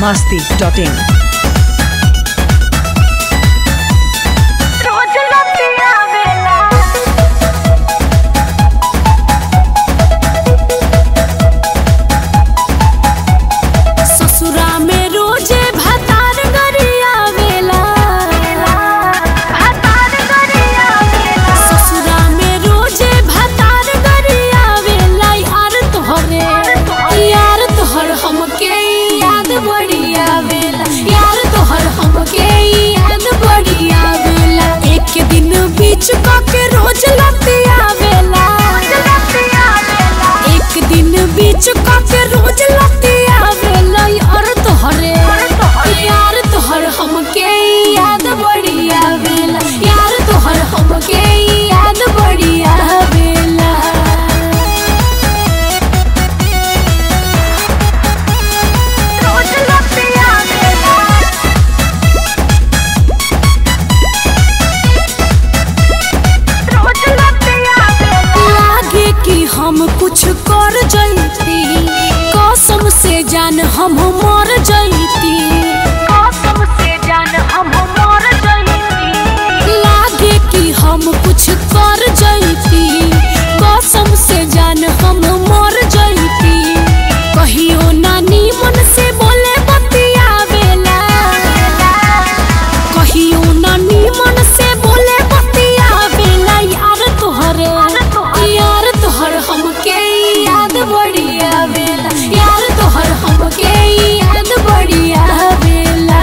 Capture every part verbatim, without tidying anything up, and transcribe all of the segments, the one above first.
masti dot in. चुका के रोज लती आवेला एक दिन बीच का के रोज लती आवेला यार तोहरे यार तोहर हमके याद बड़ी आवेला यार तोहर हमके याद बड़ी आवेला रोज लती आवेला हम कुछ कर जैती कसम से जान हम मर जैती कसम से जान हम मर जैती लागे कि हम कुछ कर जैती कसम से जान हम मर जैती कहियो नानी मन से बोले बतियावेला कहियो नानी मन से बोले बतियावेला यार तोहरे यार तोहर हमके याद बड़ी आवेला यार तोहर हमके याद बड़ी आवेला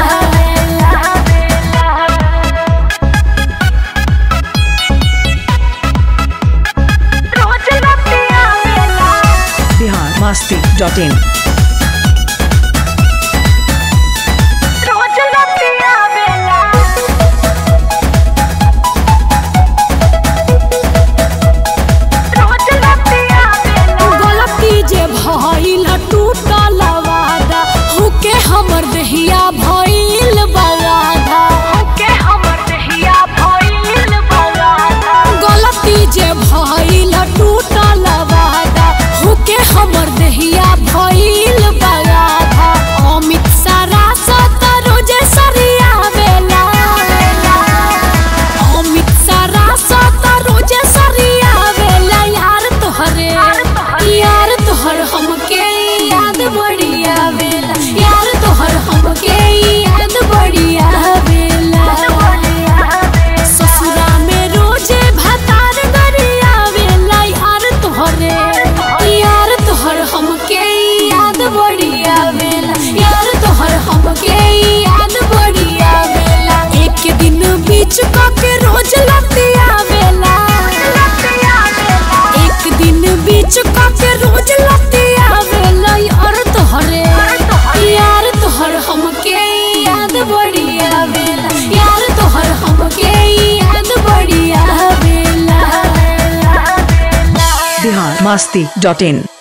रोज लती आवेला Bihar masti dot in. हमर दहिया भइल बगाधा के हमर दहिया भइल बगाधा गलती जे भइल टूटल वादा हुके हमर दहिया भइल बगाधा अमित सारा सत रोजे सरियावेला अमित सारा सत रोजे सरियावेला यार तोहरे यार तोहर हमके याद बड़ी आवेला यार तोहर हमके याद बड़ी आवेला ससुरा में रोजे भतार गरिया आवेला यार तोहरे यार तोहर हमके याद बड़ी आवेला यार तोहर हमके याद बड़ी आवेला एक दिन बीच का के रोज लती आवेला एक दिन बीच का के रोज लती आवेला यार तोहरे यार तोहर हमके याद बड़ी आवेला यार तोहर हमके याद बड़ी आवेला Bihar masti dot in.